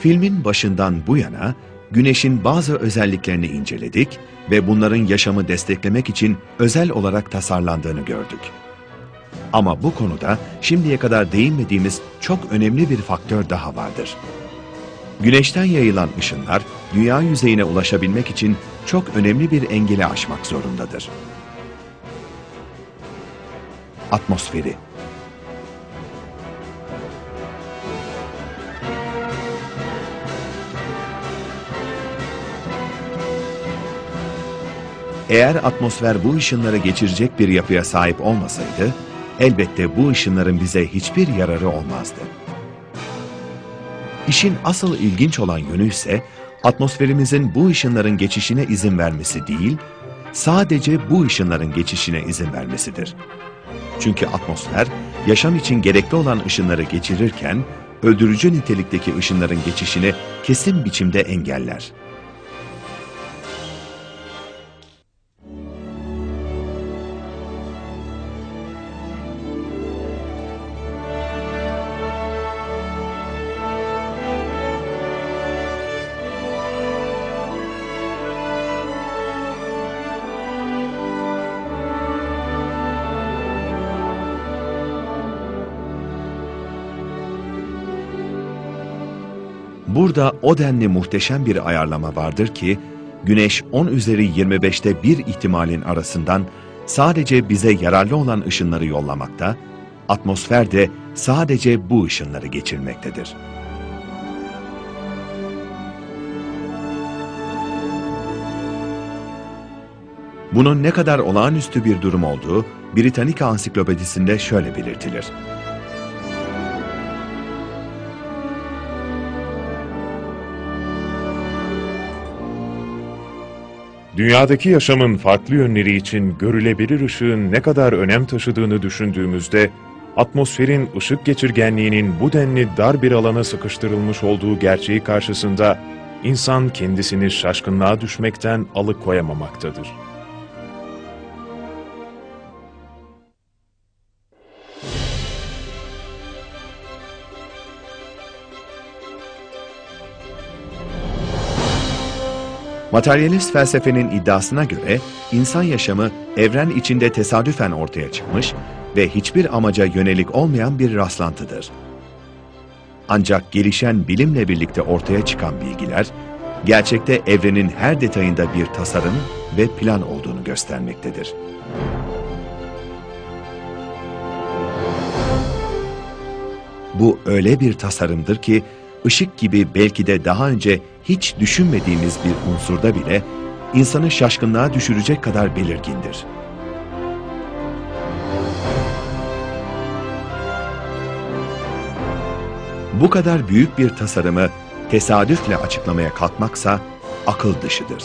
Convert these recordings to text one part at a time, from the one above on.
Filmin başından bu yana Güneş'in bazı özelliklerini inceledik ve bunların yaşamı desteklemek için özel olarak tasarlandığını gördük. Ama bu konuda şimdiye kadar değinmediğimiz çok önemli bir faktör daha vardır. Güneşten yayılan ışınlar dünya yüzeyine ulaşabilmek için çok önemli bir engeli aşmak zorundadır. Atmosferi. Eğer atmosfer bu ışınları geçirecek bir yapıya sahip olmasaydı, elbette bu ışınların bize hiçbir yararı olmazdı. İşin asıl ilginç olan yönü ise, atmosferimizin bu ışınların geçişine izin vermesi değil, sadece bu ışınların geçişine izin vermesidir. Çünkü atmosfer, yaşam için gerekli olan ışınları geçirirken, öldürücü nitelikteki ışınların geçişini kesin biçimde engeller. Burada o denli muhteşem bir ayarlama vardır ki, Güneş 10 üzeri 25'te bir ihtimalin arasından sadece bize yararlı olan ışınları yollamakta, atmosfer de sadece bu ışınları geçirmektedir. Bunun ne kadar olağanüstü bir durum olduğu, Britannica Ansiklopedisinde şöyle belirtilir. Dünyadaki yaşamın farklı yönleri için görülebilir ışığın ne kadar önem taşıdığını düşündüğümüzde, atmosferin ışık geçirgenliğinin bu denli dar bir alana sıkıştırılmış olduğu gerçeği karşısında, insan kendisini şaşkınlığa düşmekten alıkoyamamaktadır. Materyalist felsefenin iddiasına göre insan yaşamı evren içinde tesadüfen ortaya çıkmış ve hiçbir amaca yönelik olmayan bir rastlantıdır. Ancak gelişen bilimle birlikte ortaya çıkan bilgiler, gerçekte evrenin her detayında bir tasarım ve plan olduğunu göstermektedir. Bu öyle bir tasarımdır ki, ışık gibi belki de daha önce hiç düşünmediğimiz bir unsurda bile insanı şaşkınlığa düşürecek kadar belirgindir. Bu kadar büyük bir tasarımı tesadüfle açıklamaya kalkmaksa akıl dışıdır.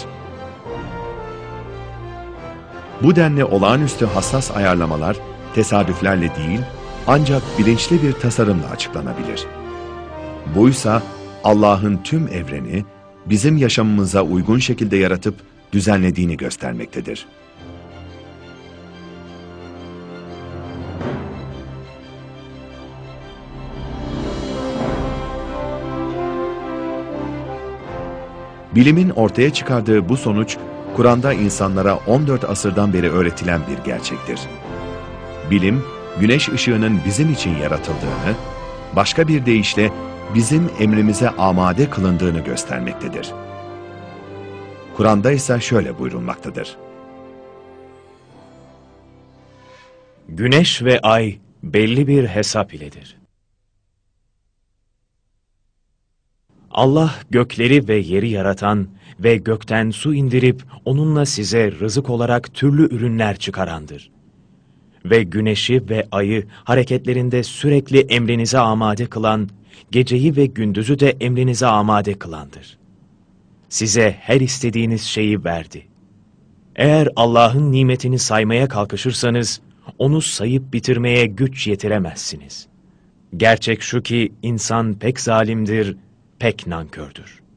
Bu denli olağanüstü hassas ayarlamalar tesadüflerle değil, ancak bilinçli bir tasarımla açıklanabilir. Buysa Allah'ın tüm evreni bizim yaşamımıza uygun şekilde yaratıp düzenlediğini göstermektedir. Bilimin ortaya çıkardığı bu sonuç, Kur'an'da insanlara 14 asırdan beri öğretilen bir gerçektir. Bilim, güneş ışığının bizim için yaratıldığını, başka bir deyişle bizim emrimize amade kılındığını göstermektedir. Kur'an'da ise şöyle buyurulmaktadır. Güneş ve ay belli bir hesap iledir. Allah gökleri ve yeri yaratan ve gökten su indirip onunla size rızık olarak türlü ürünler çıkarandır. Ve güneşi ve ayı hareketlerinde sürekli emrinize amade kılan, geceyi ve gündüzü de emrinize amade kılandır. Size her istediğiniz şeyi verdi. Eğer Allah'ın nimetini saymaya kalkışırsanız, onu sayıp bitirmeye güç yetiremezsiniz. Gerçek şu ki insan pek zalimdir, pek nankördür.